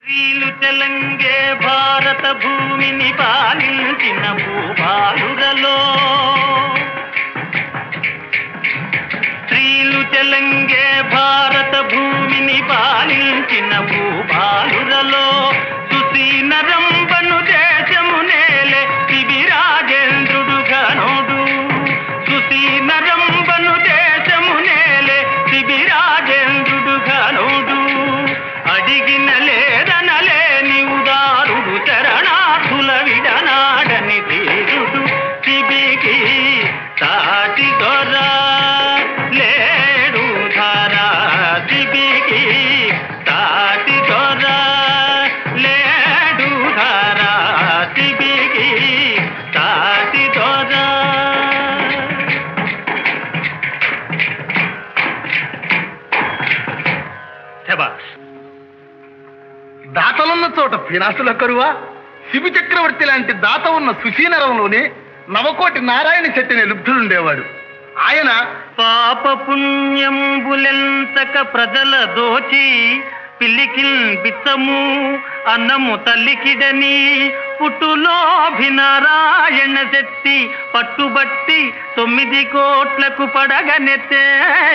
స్త్రీలు తెలంగే భారత భూమిని పాలించిన భూపాలురలో స్త్రీలు తెలంగే భారత భూమిని పాలించిన భూపాలురలో సుసీనరంబను దేశము నేలే శిబిరాజేంద్రుడు ఘనుడు సుసీనరంబను దేశము నేలే శిబిరాజేంద్రుడు ఘనుడు అడిగిన లేదనలేని ఉదారుడు చరణార్థుల విడనాడని తీరుడు శిబికి సాటి దొర లేడు ధర శిబికి సాటి దొర లేడు ధర శిబికి సాటి దొర. శభాష్. దాతలున్న చోట ఫినాసుల కరువా? శిబి చక్రవర్తి లాంటి దాత ఉన్న సుశీనరంలోనే నవకోటి నారాయణ చెట్టిని లుబ్ధుడుండేవాడు. ఆయన పాప పుణ్యంబులెంతక ప్రజల దోచి పిల్లికిల్ బిచ్చము అన్నము తల్లికిడని పుట్టులోభినారాయణ శక్తి పట్టుబట్టి 9 కోట్లకు పడగనెత్తే.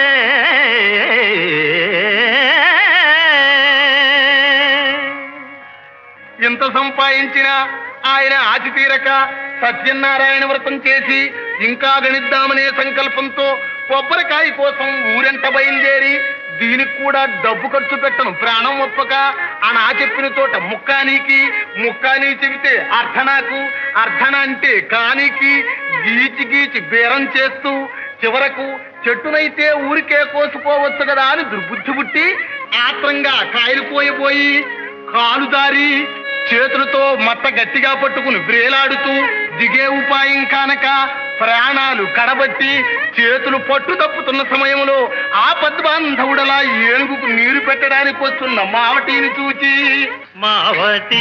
ఎంత సంపాదించినా ఆయన ఆచి తీరక సత్యనారాయణ వ్రతం చేసి ఇంకా గణిద్దామనే సంకల్పంతో కొబ్బరికాయ కోసం ఊరెంట బయలుదేరి దీనికి కూడా డబ్బు ఖర్చు పెట్టను ప్రాణం ఒప్పక అని ఆ చెప్పిన చోట ముక్కానికి ముక్కాని చెబితే అర్ధనాకు అర్ధన అంటే కానికి గీచి గీచి బేరం చేస్తూ చివరకు చెట్టునైతే ఊరికే కోసుకోవచ్చు కదా అని దుర్బుద్ధి పుట్టి ఆత్రంగా కాయలు పోయిపోయి కాలు దారి చేతులతో మట్ట గట్టిగా పట్టుకుని బ్రేలాడుతూ దిగే ఉపాయం కానక ప్రాణాలు కడబట్టి చేతులు పట్టు తప్పుతున్న సమయంలో ఆ పద్మాంధవుడలా ఏనుగుకు నీరు పెట్టడానికి వస్తున్న మావటిని చూచి, మావటి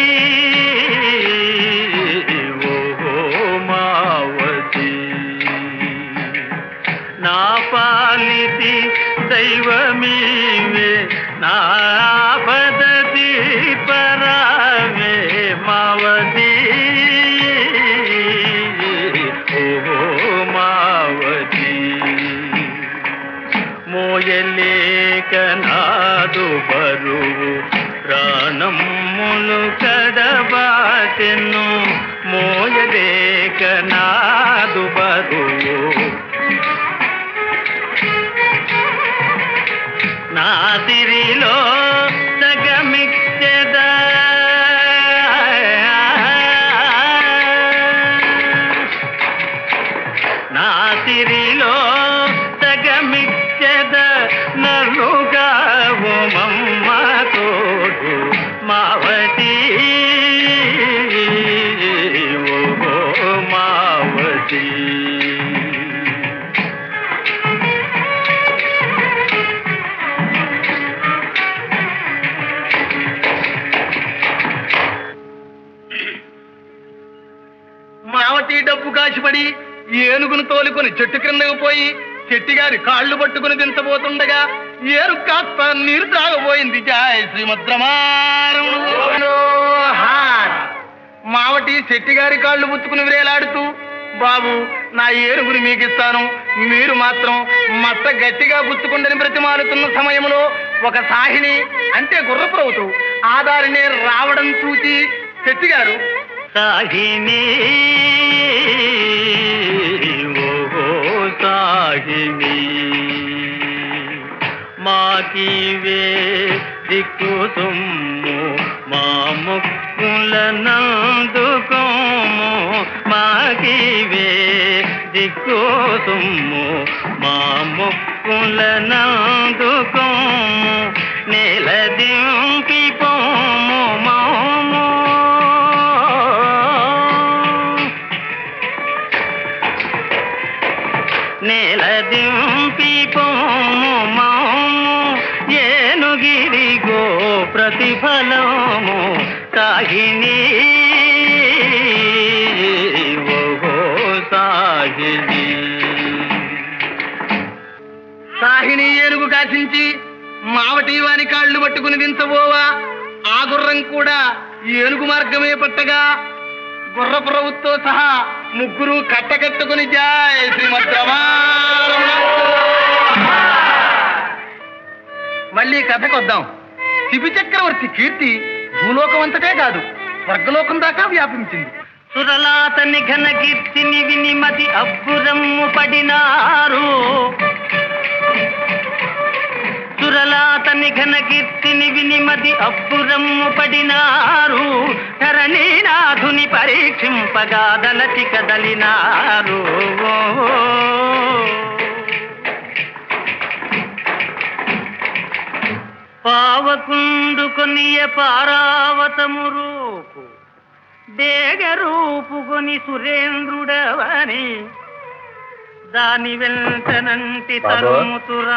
ఓహో మావటి నా పాలిటి దైవమీవే నా పదతి పరావే మావతి ఓహో మావతి మోయలేక నాదు బరువు ప్రాణములు కడబాటెను మోయలేక నాదు బరువు నా సిరిలో సగమిచ్చద నా సిరిలో సగమిచ్చద నలుగా మమ్మ తోడు మావతి ఓ మావతి. మావటి డబ్బు కాసిపడి ఏనుగును తోలుకొని చెట్టు క్రిందకు పోయి చెట్టిగారి కాళ్ళు పట్టుకుని దించబోతుండగా ఏరు కాస్త నీరు త్రాగబోయింది. జయ శ్రీమద్రమారముడు. మావటి చెట్టిగారి కాళ్ళు పుచ్చుకుని వేలాడుతూ, బాబు నా ఏనుగుని మీకు ఇస్తాను, మీరు మాత్రం మట్ట గట్టిగా పుచ్చుకుండని బ్రతిమాలుతున్న సమయంలో ఒక సాహిని అంటే గుర్రప్రవుతూ ఆ దారినే రావడం చూచి చెట్టిగారు, సాహిని ఓహో సాహిని మాకివే దిక్కు సొమ్ము మా ముక్కుల నందుకోము మాకివే దిక్కు సొమ్ము మా ముక్కుల నందుకోము నేల దింపి పోము మాము నేల దింపి పోము మాము ఏనుగిరిగో ప్రతిఫలము సాహిని ఓహో సాహిని. సాహిని ఏనుగు కాసించి మావటి వాని కాళ్ళు పట్టుకుని దించబోవా ఆ గుర్ర మేమందరం కూడా ఏనుగు మార్గమే పట్టగా గుర్రపురవుతో సహా ముగ్గురు కట్టకట్టుకుని జాయ్ శ్రీమద్ రమారమణ. మళ్ళీ కథకు వద్దాం. శిబి చక్రవర్తి కీర్తి భూలోకం అంతటే కాదు, స్వర్గలోకం దాకా వ్యాపించింది. సురలాతని ఘన కీర్తిని వినిమతి అబ్బురమ్ము పడినారు. సురలాతని ఘన కీర్తిని వినిమతి అబ్బురమ్ము పడినారు. ధరణీనాథుని పరీక్షింపగా దలచి కదలినారు. పావకుండు కొనియ పారావతము రూపు దేగరూపుకొని సురేంద్రుడవని దాని వెంటనంటి తరుముతురా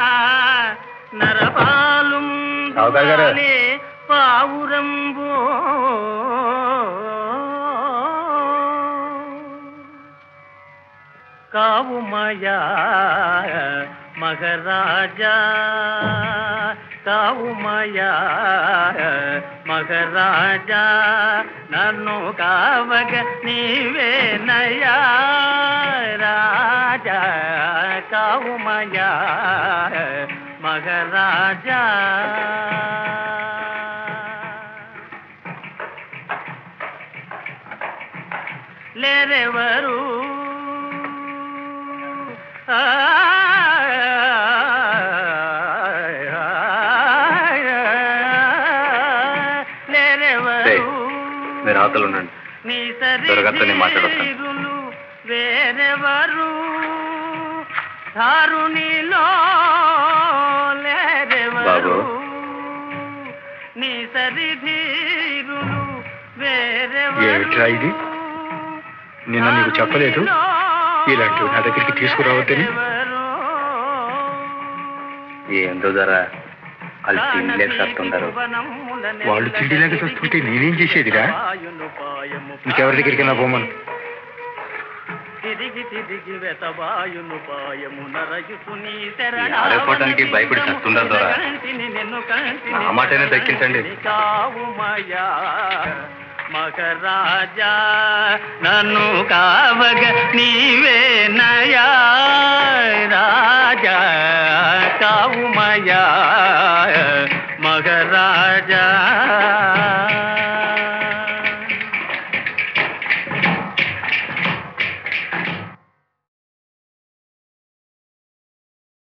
నరపాలు పావురంబో. కావుమయా మగరాజా కావుమయా మగరాజా నన్ను కావగ నీవేనయా రాజా. కావుమయా మగరాజా. లేరెవరు మీరు ఆతలు ఉండండి, దొరగత్తని మాట్లాడతాను. వేరెవరు ధారునిలో లేరెవరు నీ సరిధీరులు ఏమిట్రా ఇది? నిన్న నీకు చెప్పలేదు ఇలాంటివి నా దగ్గరికి తీసుకురావద్దని? ఏందో ధర వాళ్ళు తిండిలేక వస్తుంటారు. వాళ్ళు తిండిలేక వస్తుంటే నేనేం చేసేదిరా? ఇంకెవరి దగ్గరికి వెళ్ళినా పోమను. ఆడకపోవటానికి భయపడి చస్తుంటారు దొర. ఆ మాటనే దక్కించండి. మగరాజా నన్ను కావగ నీవేనయా రాజా. కావుమయా మగరాజా.